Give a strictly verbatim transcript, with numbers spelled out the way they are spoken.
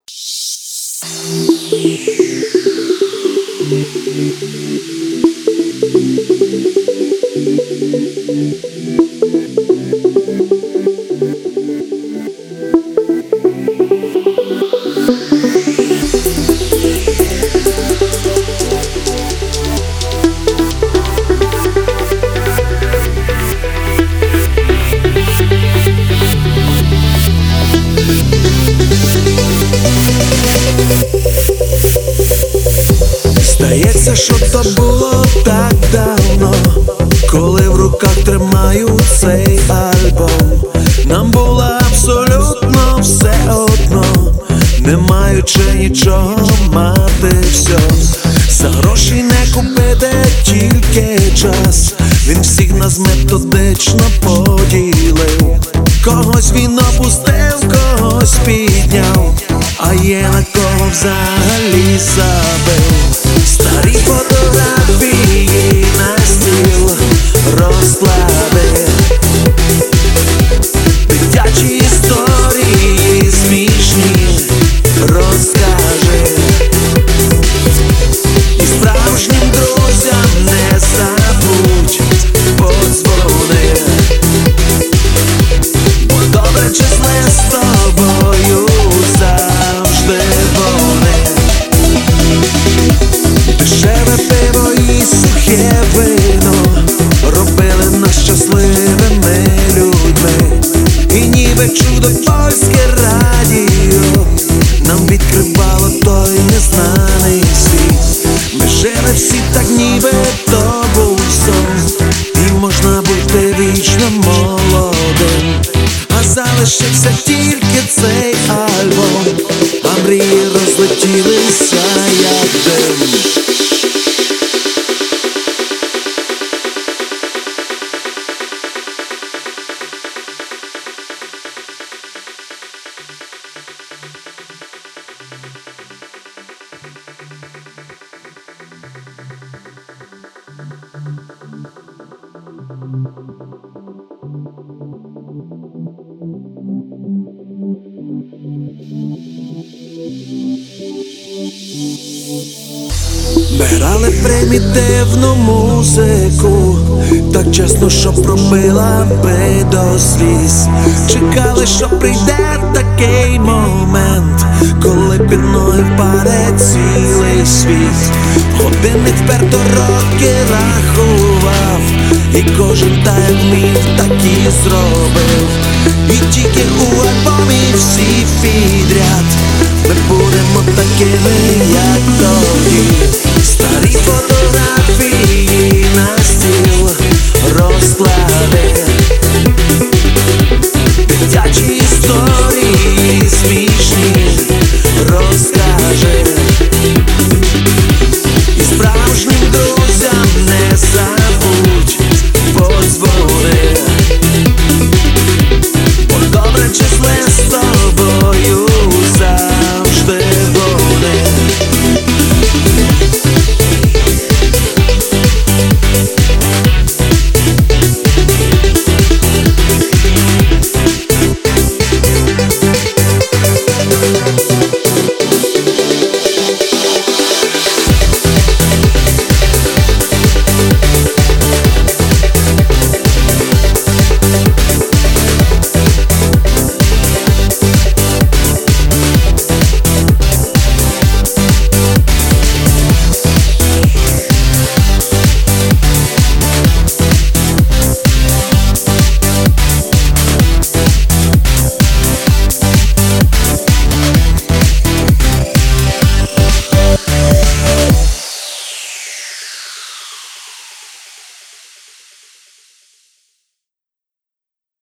Здається, що то було так давно, коли в руках тримаю цей альбом. Нам було абсолютно все одно, не маючи нічого, мати все. За гроші не купити, тільки час. Він всіх нас методично поділив. Когось він опустив, когось підняв, а є на кого взагалі забив. Старі фотографії на стіл розклади, дитячі історії смішні розкажи, і справжнім друзям не забудь подзвони. Бо добре чи зле з тобою завжди вони. Дешеве пиво і сухе вино робили нас щасливими людьми. І ніби чудо польське радіо нам відкривало той незнаний світ. Ми жили всі так, ніби то був сон, і можна бути вічно молодим. А залишився тільки цей альбом, а мрії розлетілися як дим. Ми грали примітивну музику, так чесно, що пробила би до сліз. Чекали, що прийде такий момент, коли під ноги впаде цілий світ. Годинник вперто роки рахував, і кожен так вмів, так і зробив. І тільки у альбомі всі підряд ми